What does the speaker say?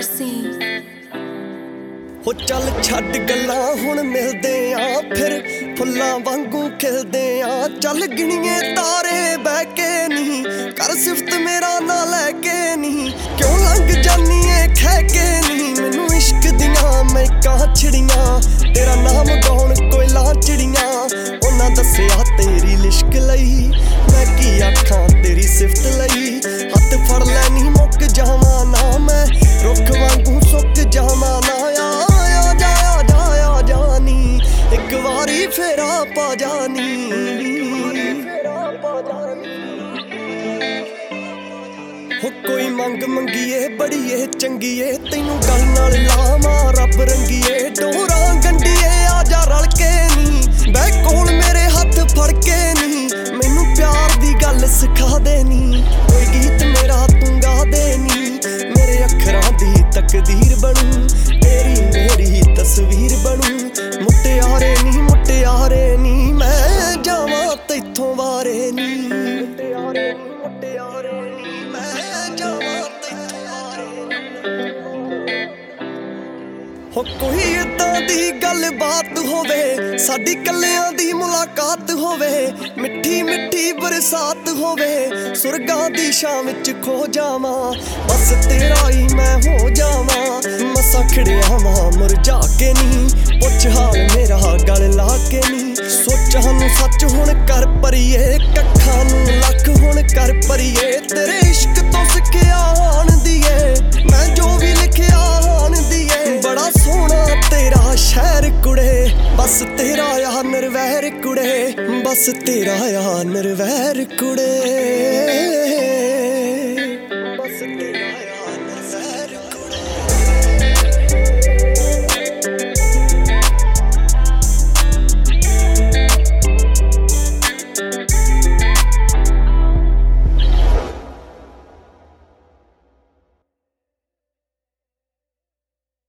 Mercy हो चल छड्ड गल्लां हुण मिलदे आ फिर फुल्लां वांगू खिलदे आ चल गिणिए तारे बह के नहीं कर सिफत मेरा ना लैके नहीं क्यों लंघ जानी है खह के नहीं मैनू इश्क दियां महकां छिड़ियां तेरा नाम गाउण कोयलां चिड़ियां उन्हां दस्सिया तेरी लिश्क लई मैं की आखां तेरी सिफत लई हत्थ फड़ लैनी मुक जावां ना मैं रुख वांगू सुक जावां ना एक वारी फेरा पा जानी हो कोई मंग मंगीए बड़ीए चंगीए तैनू गल नाल लावां रब रंगीए डोरा गंढीए आजा रल के नी बह कोल मेरे हत्थ फड़ के नी मैनू प्यार दी गल सिखा दे नी कोई गीत मेरा तू गा दे नी मेरे अखरां दी तकदीर बनू तेरी मेरी तस्वीर बनू मुटियारे नी मैं जावां तैथों वारे नी मुटियारे नी मैं जावां तैथों वारे नी हो कोई इदां दी गल बात होवे साडी कल्लियां दी मुलाकात होवे मिठी मिठी बरसात होवे सुरगां दी शां विच खो जावां बस तेरा ही मैं हो जावां मसा खड़िया वां मुरझा के नी पुछ हाल मेरा गल ला के नी सोचां नू सच हुण कर परिए कखां नू लख हुण कर परिए तेरे इश्क तो सिक्खिया आन दिए मैं जो भी लिखिया आन दिए बड़ा सोहना तेरा शहर कुड़े बस तेरा यार नरवैर कुड़े बस तेरा यार नरवैर कुड़े।